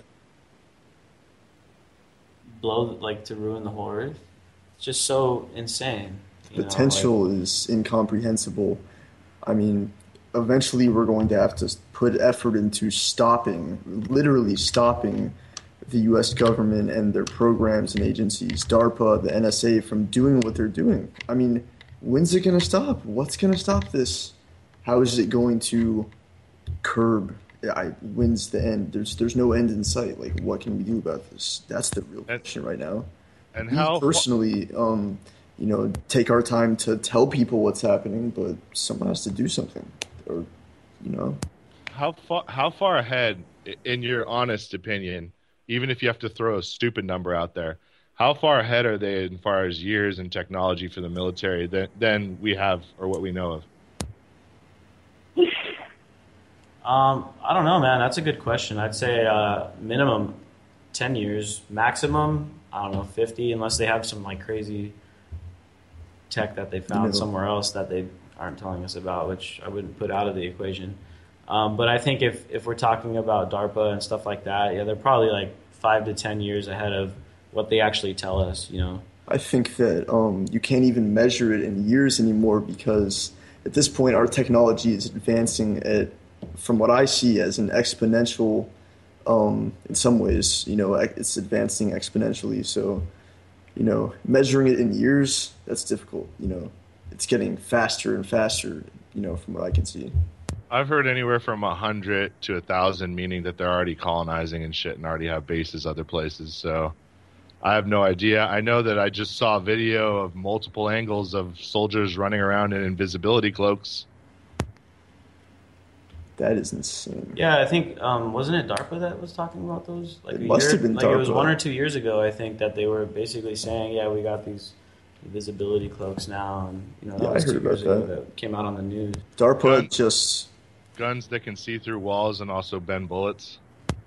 blow, like, to ruin the whole earth, it's just so insane. The potential know, like, is incomprehensible. I mean, eventually we're going to have to put effort into stopping, literally stopping the U S government and their programs and agencies, DARPA, the N S A, from doing what they're doing. I mean, when's it going to stop? What's going to stop this? How is it going to curb? I, when's the end? There's there's no end in sight. Like, what can we do about this? That's the real question right now. And we how personally, um, you know, take our time to tell people what's happening, but someone has to do something, or, you know. How far, how far ahead, in your honest opinion, even if you have to throw a stupid number out there, how far ahead are they as far as years and technology for the military than, than we have or what we know of? Um, I don't know, man. That's a good question. I'd say uh, minimum ten years, maximum, I don't know, fifty, unless they have some like crazy tech that they found somewhere else that they aren't telling us about, which I wouldn't put out of the equation. Um, but I think if, if we're talking about DARPA and stuff like that, yeah, they're probably like five to ten years ahead of what they actually tell us, you know. I think that um, you can't even measure it in years anymore, because at this point our technology is advancing at, from what I see as an exponential, um, in some ways, you know, it's advancing exponentially. So, you know, measuring it in years, that's difficult, you know. It's getting faster and faster, you know, from what I can see. I've heard anywhere from a hundred to a thousand, meaning that they're already colonizing and shit and already have bases other places. So I have no idea. I know that I just saw a video of multiple angles of soldiers running around in invisibility cloaks. That is insane. Yeah, I think, um, wasn't it DARPA that was talking about those? Like it a must year, have been like DARPA. It was one or two years ago, I think, that they were basically saying, yeah, we got these invisibility cloaks now. And, you know, that yeah, was I heard two about years ago that. that came out on the news. DARPA Guns, just... Guns that can see through walls and also bend bullets.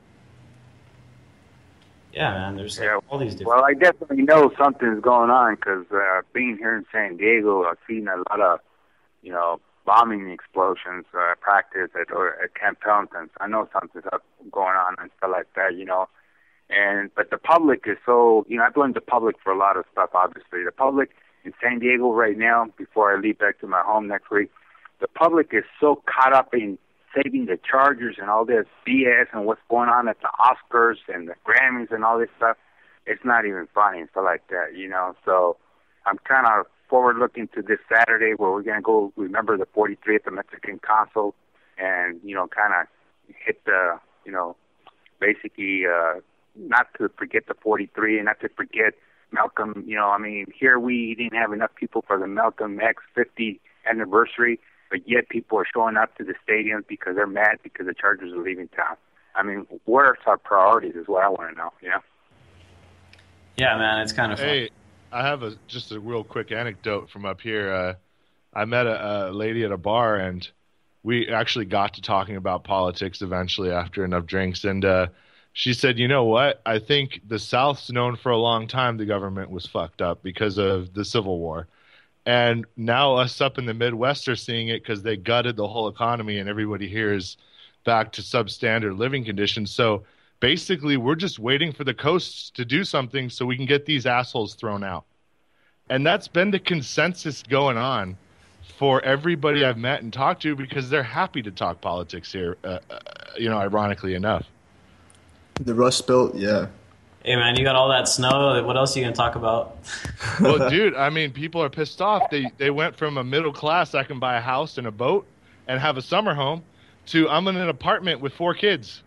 Yeah, man, there's like Yeah. all these different... Well, I definitely know something's going on because uh, being here in San Diego, I've seen a lot of, you know, bombing explosions uh, practice at, or at Camp Pendleton. I know something's up going on and stuff like that, you know. And but the public is so, you know, I blame the public for a lot of stuff, obviously. The public in San Diego right now, before I leave back to my home next week, the public is so caught up in saving the Chargers and all this B S and what's going on at the Oscars and the Grammys and all this stuff. It's not even funny and stuff like that, you know. So I'm kind of forward looking to this Saturday where we're going to go remember the forty-third Mexican consul and, you know, kind of hit the, you know, basically uh, not to forget the forty-three and not to forget Malcolm. You know, I mean, here we didn't have enough people for the Malcolm X fiftieth anniversary, but yet people are showing up to the stadiums because they're mad because the Chargers are leaving town. I mean, what are our priorities is what I want to know, you know? Yeah, man, it's kind of fun. Hey, I have a just a real quick anecdote from up here. Uh, I met a, a lady at a bar, and we actually got to talking about politics eventually after enough drinks. And uh, she said, you know what? I think the South's known for a long time the government was fucked up because of the Civil War. And now us up in the Midwest are seeing it because they gutted the whole economy and everybody here is back to substandard living conditions. So basically, we're just waiting for the coasts to do something so we can get these assholes thrown out. And that's been the consensus going on for everybody I've met and talked to because they're happy to talk politics here, uh, uh, you know, ironically enough. The Rust Belt, yeah. Hey, man, you got all that snow. What else are you going to talk about? Well, dude, I mean, people are pissed off. They they went from a middle class, I can buy a house and a boat and have a summer home, to I'm in an apartment with four kids.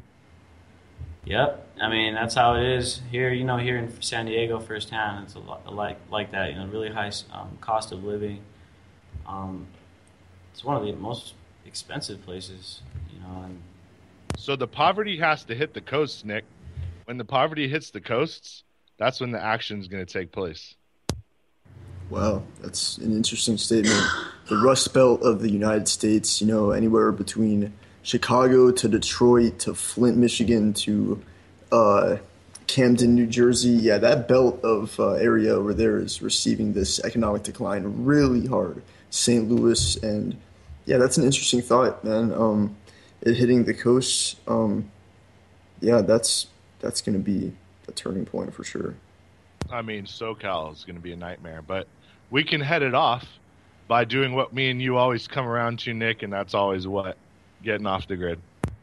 Yep. I mean, that's how it is here, you know, here in San Diego firsthand. It's a lot like, like that, you know, really high um, cost of living. Um, it's one of the most expensive places, you know. And so the poverty has to hit the coasts, Nick. When the poverty hits the coasts, that's when the action is going to take place. Wow, that's an interesting statement. The Rust Belt of the United States, you know, anywhere between Chicago to Detroit to Flint, Michigan to uh, Camden, New Jersey. Yeah, that belt of uh, area over there is receiving this economic decline really hard. Saint Louis, and yeah, that's an interesting thought, man. Um, it hitting the coast, um, yeah, that's that's going to be a turning point for sure. I mean, SoCal is going to be a nightmare, but we can head it off by doing what me and you always come around to, Nick, and that's always what? Getting off the grid.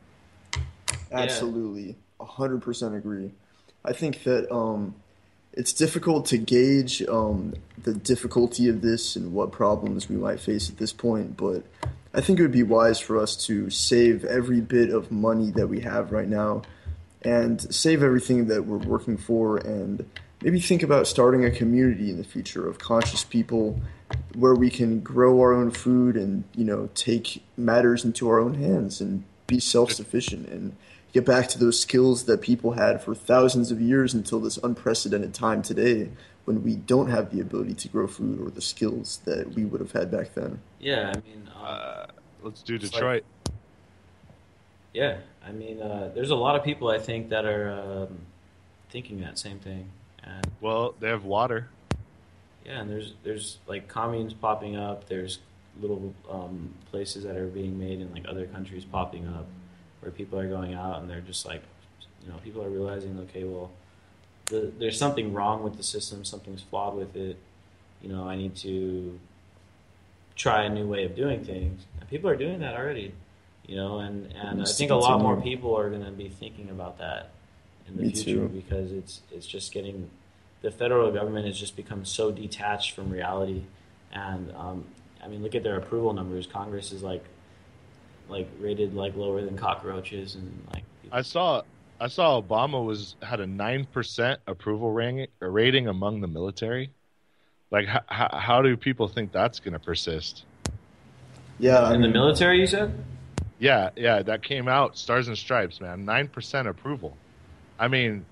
Absolutely. one hundred percent agree. I think that um, it's difficult to gauge um, the difficulty of this and what problems we might face at this point, but I think it would be wise for us to save every bit of money that we have right now and save everything that we're working for, and maybe think about starting a community in the future of conscious people where we can grow our own food and, you know, take matters into our own hands and be self-sufficient and get back to those skills that people had for thousands of years until this unprecedented time today when we don't have the ability to grow food or the skills that we would have had back then. Yeah, I mean, um, Uh, let's do Detroit. like- yeah, I mean, uh, there's a lot of people I think that are um, thinking that same thing, and Well, they have water. yeah, and there's there's like communes popping up. There's little um, places that are being made in like other countries popping up, where people are going out and they're just like, you know, people are realizing, okay, well, the, there's something wrong with the system. Something's flawed with it. You know, I need to try a new way of doing things. And people are doing that already. You know, and, and I Just think a lot more continue. people are going to be thinking about that in the Me future too. because it's it's just getting the federal government has just become so detached from reality, and um, I mean, look at their approval numbers. Congress is like like rated like lower than cockroaches, and like I saw I saw Obama was had a nine percent approval rating, rating among the military. Like, how, how, how do people think that's going to persist? Yeah, I in the mean, military, you said. Yeah, yeah, that came out, Stars and Stripes, man. nine percent approval. I mean,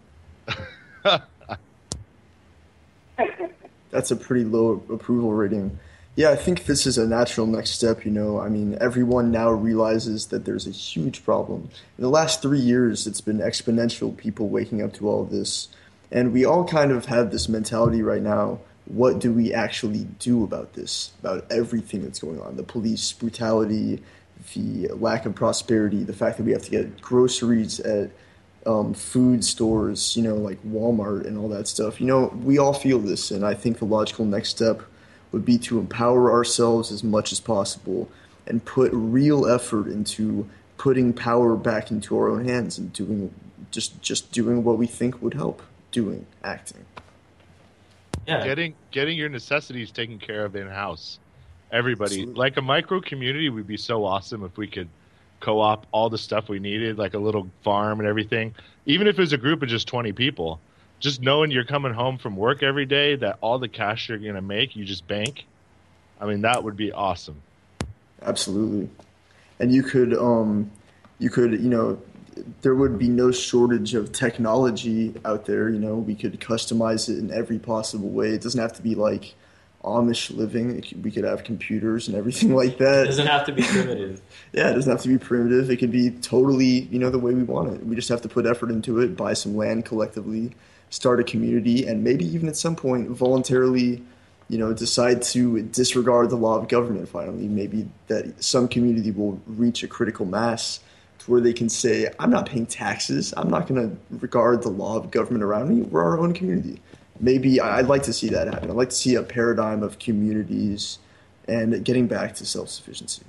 that's a pretty low approval rating. Yeah, I think this is a natural next step, you know. I mean, everyone now realizes that there's a huge problem. In the last three years, it's been exponential, people waking up to all of this. And we all kind of have this mentality right now. What do we actually do about this, about everything that's going on? The police brutality, the lack of prosperity, the fact that we have to get groceries at um, food stores, you know, like Walmart and all that stuff. You know, we all feel this, and I think the logical next step would be to empower ourselves as much as possible and put real effort into putting power back into our own hands and doing just just doing what we think would help, doing, acting. Yeah, getting getting your necessities taken care of in house. Everybody, Absolutely. like a micro community, would be so awesome if we could co-op all the stuff we needed, like a little farm and everything. Even if it was a group of just twenty people, just knowing you're coming home from work every day, that all the cash you're gonna make, you just bank. I mean, that would be awesome. Absolutely. And you could, um, you could, you know, there would be no shortage of technology out there. You know, we could customize it in every possible way. It doesn't have to be like Amish living. It could, we could have computers and everything like it that. doesn't have to be primitive. Yeah, it doesn't have to be primitive. It could be totally, you know, the way we want it. We just have to put effort into it, buy some land collectively, start a community, and maybe even at some point voluntarily, you know, decide to disregard the law of government finally. Maybe that some community will reach a critical mass to where they can say, I'm not paying taxes. I'm not going to regard the law of government around me. We're our own community. Maybe I'd like to see that happen. I'd like to see a paradigm of communities and getting back to self-sufficiency.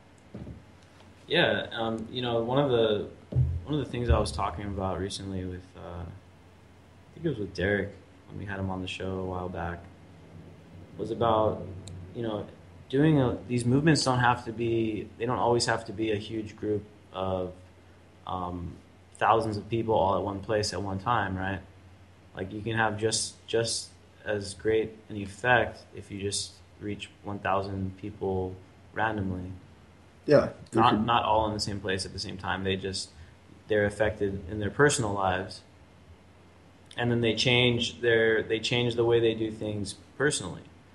Yeah, um, you know, one of the one of the things I was talking about recently with, uh, I think it was with Derek when we had him on the show a while back, was about, you know, doing a, these movements don't have to be, they don't always have to be a huge group of um, thousands of people all at one place at one time, right? Like you can have just just as great an effect if you just reach one thousand people randomly. Yeah. there Not could- not all in the same place at the same time. They just they're affected in their personal lives, and then they change their they change the way they do things personally.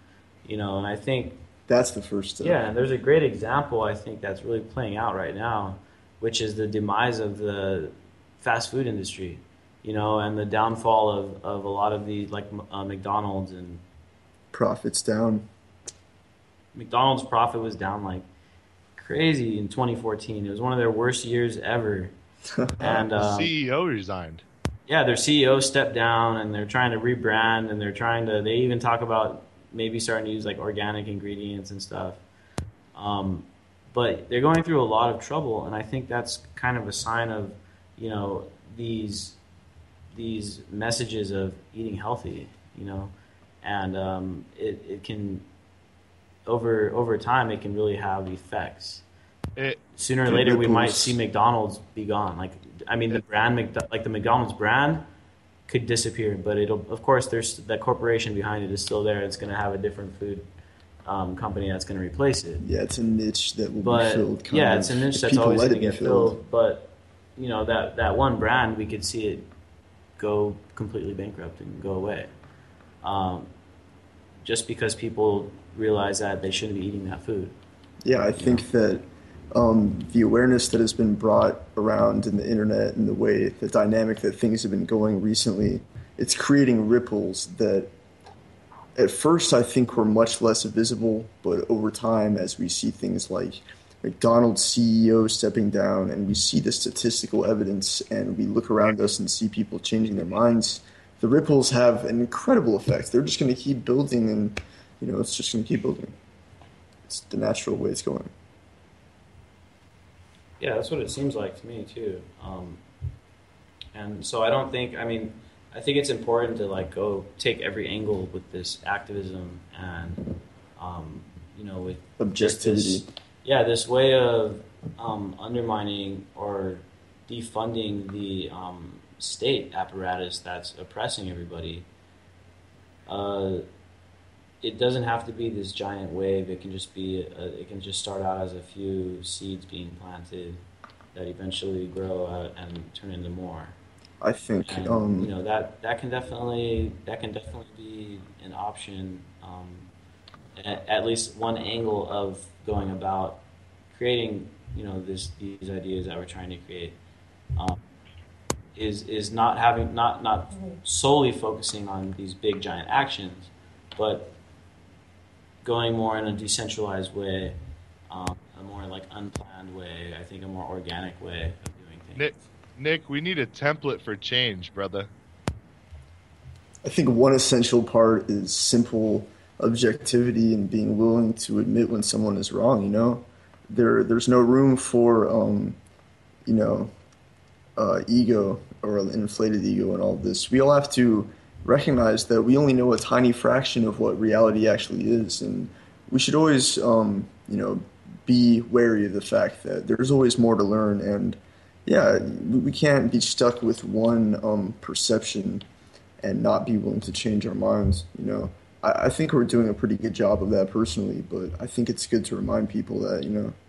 You know, and I think That's the first step. yeah, and there's a great example I think that's really playing out right now, which is the demise of the fast food industry, you know, and the downfall of, of a lot of the like uh, McDonald's and Profits down. McDonald's profit was down like crazy in twenty fourteen. It was one of their worst years ever. And The um, C E O resigned. yeah, their C E O stepped down, and they're trying to rebrand, and they're trying to. They even talk about maybe starting to use like organic ingredients and stuff. Um, but they're going through a lot of trouble, and I think that's kind of a sign of, you know, these these messages of eating healthy, you know, and um, it it can over over time it can really have effects. It, Sooner or The later, we might ripples. see McDonald's be gone. Like, I mean, the brand, Mc- like the McDonald's brand, could disappear. But it'll, of course, there's that corporation behind it is still there. It's going to have a different food um, company that's going to replace it. Yeah, it's a niche that will But be filled. Kind yeah, of, it's a niche if that's people always let going to it be get filled. But you know, that that one brand, we could see it go completely bankrupt and go away, um, just because people realize that they shouldn't be eating that food. Yeah, I think that um, the awareness that has been brought around in the internet and the way, the dynamic that things have been going recently, it's creating ripples that at first I think were much less visible, but over time, as we see things like McDonald's C E O stepping down and we see the statistical evidence and we look around us and see people changing their minds, the ripples have an incredible effect. They're just going to keep building, and you know, it's just going to keep building. It's the natural way it's going. Yeah, that's what it seems like to me too. Um, and so I don't think. I mean, I think it's important to like go take every angle with this activism and um, you know with just Objectivity. this, yeah, this way of um, undermining or defunding the um, state apparatus that's oppressing everybody. Uh, it doesn't have to be this giant wave. It can just be. A, it can just start out as a few seeds being planted that eventually grow out and turn into more. I think And um, you know that that can definitely that can definitely be an option. Um, at, at least one angle of going about creating. You know this these ideas that we're trying to create. Um, is is not having not not solely focusing on these big giant actions, but going more in a decentralized way, um, a more like unplanned way. I think a more organic way of doing things. Nick, Nick, we need a template for change, brother. I think one essential part is simple objectivity and being willing to admit when someone is wrong. You know, there there's no room for um, you know, uh, ego or an inflated ego and all this. We all have to recognize that we only know a tiny fraction of what reality actually is, and we should always, um, you know, be wary of the fact that there's always more to learn. And yeah, we we can't be stuck with one um, perception and not be willing to change our minds. You know, I, I think we're doing a pretty good job of that personally, but I think it's good to remind people that, you know.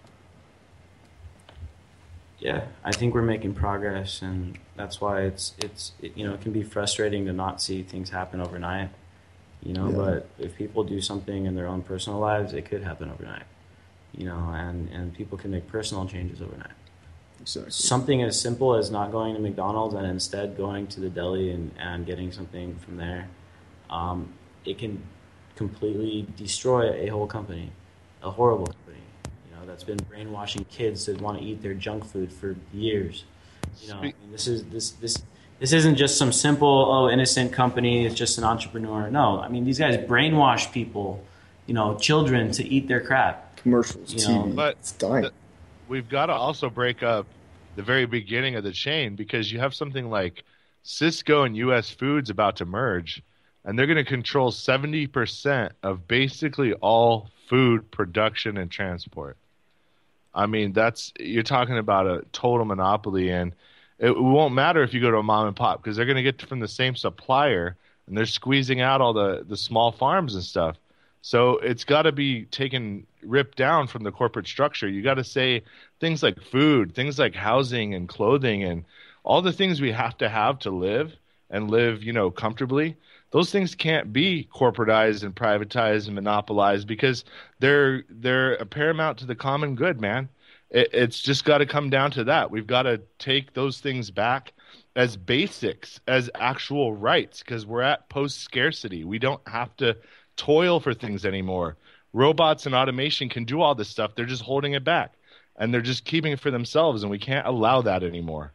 Yeah, I think we're making progress, and that's why it's it's it, you know it can be frustrating to not see things happen overnight. You know, Yeah. but if people do something in their own personal lives, it could happen overnight. You know, and and people can make personal changes overnight. Exactly. Something as simple as not going to McDonald's and instead going to the deli and, and getting something from there, um, it can completely destroy a whole company, a horrible company, you know, that's been brainwashing kids to want to eat their junk food for years. You know, I mean, this is this this this isn't just some simple oh innocent company. It's just an entrepreneur. No, I mean these guys brainwash people, you know, children to eat their crap. Commercials, You T V, know, but it's dying. the- We've got to also break up the very beginning of the chain, because you have something like Cisco and U S Foods about to merge, and they're going to control seventy percent of basically all food production and transport. I mean, that's you're talking about a total monopoly, and it won't matter if you go to a mom and pop, because they're going to get from the same supplier, and they're squeezing out all the, the small farms and stuff. So it's got to be taken, ripped down from the corporate structure. You got to say things like food, things like housing and clothing, and all the things we have to have to live and live, you know, comfortably. those things can't be corporatized and privatized and monopolized because they're they're paramount to the common good, man. It, it's just got to come down to that. We've got to take those things back as basics, as actual rights, because we're at post-scarcity. We don't have to toil for things anymore. Robots and automation can do all this stuff. They're just holding it back, and they're just keeping it for themselves, and we can't allow that anymore.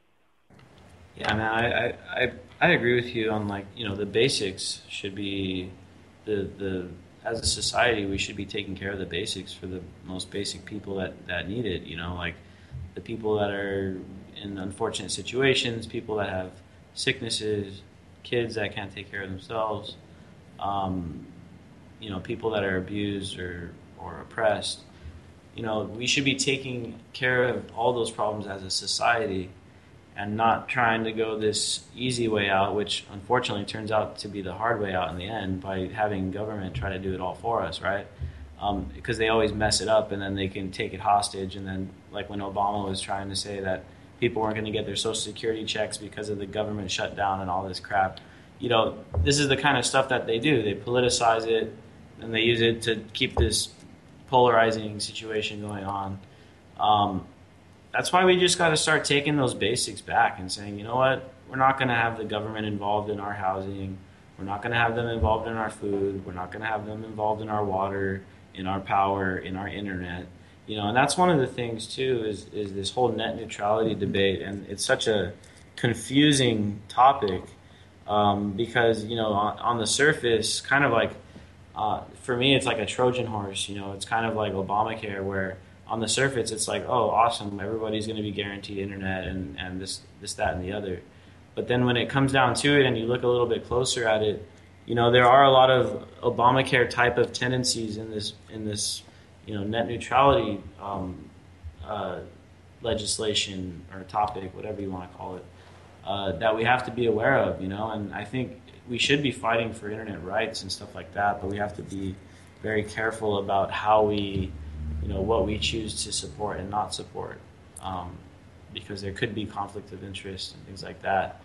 Yeah, man, I, I, I, I agree with you on, like, you know, the basics should be the the as a society we should be taking care of the basics for the most basic people that, that need it. You know, like the people that are in unfortunate situations, people that have sicknesses, kids that can't take care of themselves, um, you know, people that are abused or or oppressed. You know, we should be taking care of all those problems as a society, and not trying to go this easy way out, which unfortunately turns out to be the hard way out in the end, by having government try to do it all for us, right? Um, because they always mess it up, and then they can take it hostage. And then, like when Obama was trying to say that people weren't going to get their Social Security checks because of the government shutdown and all this crap, you know, this is the kind of stuff that they do. They politicize it, and they use it to keep this polarizing situation going on. Um, That's why we just got to start taking those basics back and saying, you know what, we're not going to have the government involved in our housing. We're not going to have them involved in our food. We're not going to have them involved in our water, in our power, in our internet. You know, and that's one of the things too is is this whole net neutrality debate, and it's such a confusing topic um, because, you know, on, on the surface, kind of like uh, for me, it's like a Trojan horse. You know, it's kind of like Obamacare, where on the surface, it's like, oh, awesome, everybody's going to be guaranteed internet and, and this, this, that, and the other. But then when it comes down to it and you look a little bit closer at it, you know, there are a lot of Obamacare type of tendencies in this, in this, you know, net neutrality um, uh, legislation or topic, whatever you want to call it, uh, that we have to be aware of, you know. And I think we should be fighting for internet rights and stuff like that, but we have to be very careful about how we, you know, what we choose to support and not support, um, because there could be conflict of interest and things like that.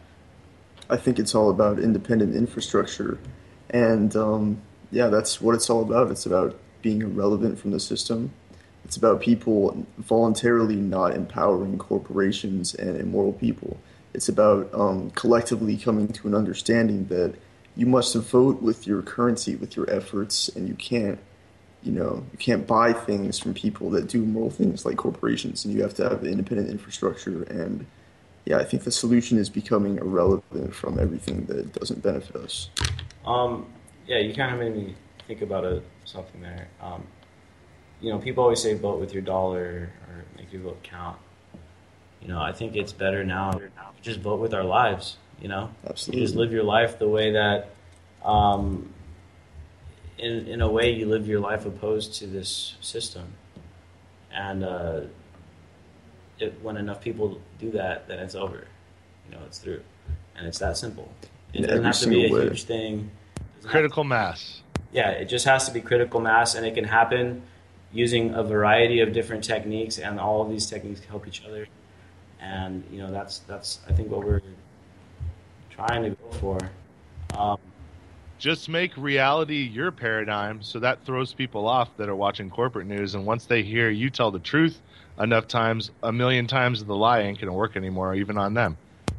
I think it's all about independent infrastructure, and um, yeah, that's what it's all about. It's about being irrelevant from the system. It's about people voluntarily not empowering corporations and immoral people. It's about um, collectively coming to an understanding that you must vote with your currency, with your efforts, and you can't You know, you can't buy things from people that do immoral things like corporations, and you have to have independent infrastructure. And yeah, I think the solution is becoming irrelevant from everything that doesn't benefit us. Um, yeah, you kind of made me think about a, something there. Um, you know, people always say vote with your dollar or make your vote count. You know, I think it's better now to just vote with our lives, you know? Absolutely. You just live your life the way that... Um, In, in a way, you live your life opposed to this system, and uh, it, when enough people do that, then it's over. You know, it's through, and it's that simple. It In doesn't every have to be a single way. huge thing. Critical mass. Yeah, it just has to be critical mass, and it can happen using a variety of different techniques, and all of these techniques help each other. And you know, that's that's I think what we're trying to go for. Um, Just make reality your paradigm, so that throws people off that are watching corporate news. And once they hear you tell the truth enough times, a million times the lie ain't going to work anymore, even on them.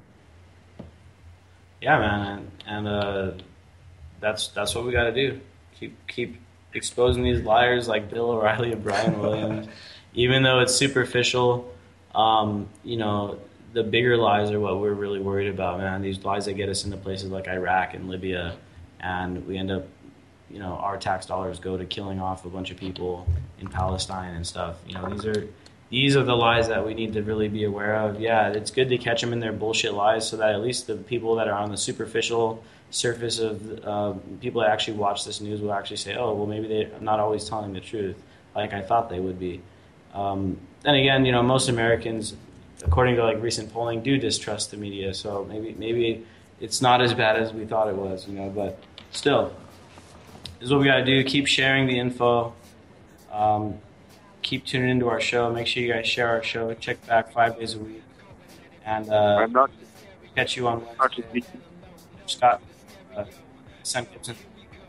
Yeah, man, and uh, that's that's what we got to do. Keep keep exposing these liars like Bill O'Reilly and Brian Williams, even though it's superficial. Um, you know, the bigger lies are what we're really worried about, man. These lies that get us into places like Iraq and Libya. And we end up, you know, our tax dollars go to killing off a bunch of people in Palestine and stuff. You know, these are these are the lies that we need to really be aware of. Yeah, it's good to catch them in their bullshit lies so that at least the people that are on the superficial surface of uh, people that actually watch this news will actually say, oh, well, maybe they're not always telling the truth like I thought they would be. Um, then again, you know, most Americans, according to like recent polling, do distrust the media. So maybe maybe it's not as bad as we thought it was, you know, but still, this is what we got to do. Keep sharing the info. Um, keep tuning into our show. Make sure you guys share our show. Check back five days a week. And uh, I'm not, catch you on not Wednesday. Scott, uh, Sam Gibson.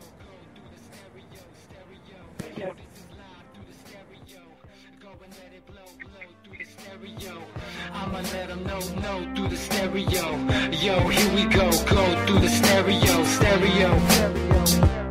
I'ma let them know, know through the stereo. Yo, here we go, go through the stereo, stereo.